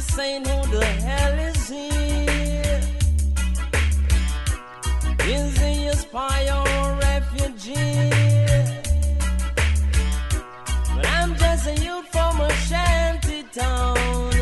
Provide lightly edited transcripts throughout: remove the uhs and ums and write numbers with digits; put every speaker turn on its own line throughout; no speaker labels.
saying, who the hell is he? Is he a spy or a refugee? But I'm just a youth from a shanty town.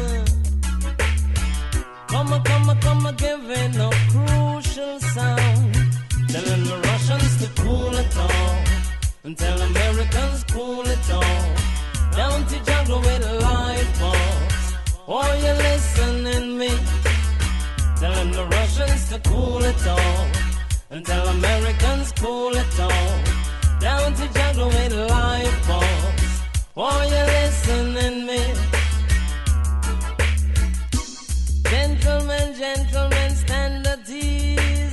Come, giving a crucial sound. Telling the Russians to cool it off, and tell Americans cool it off. Down to jungle with a light box. Oh, you listening me? Telling the Russians to cool it off, and tell Americans cool it off. Down to jungle with a light box. Oh, you listening me? Gentlemen, gentlemen, stand at ease.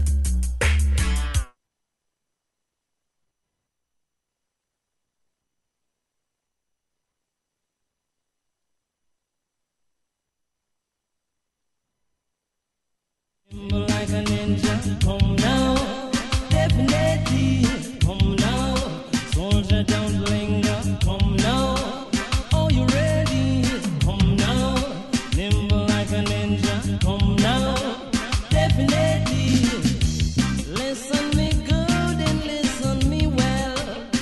Like a ninja, come now, definitely, come now. Soldier, don't linger, come now. Oh, you ready? Come now, nimble like a ninja, come now, definitely. Listen me good and listen me well,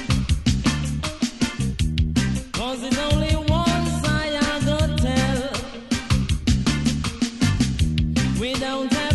'cause it's only one side I gotta tell. We don't have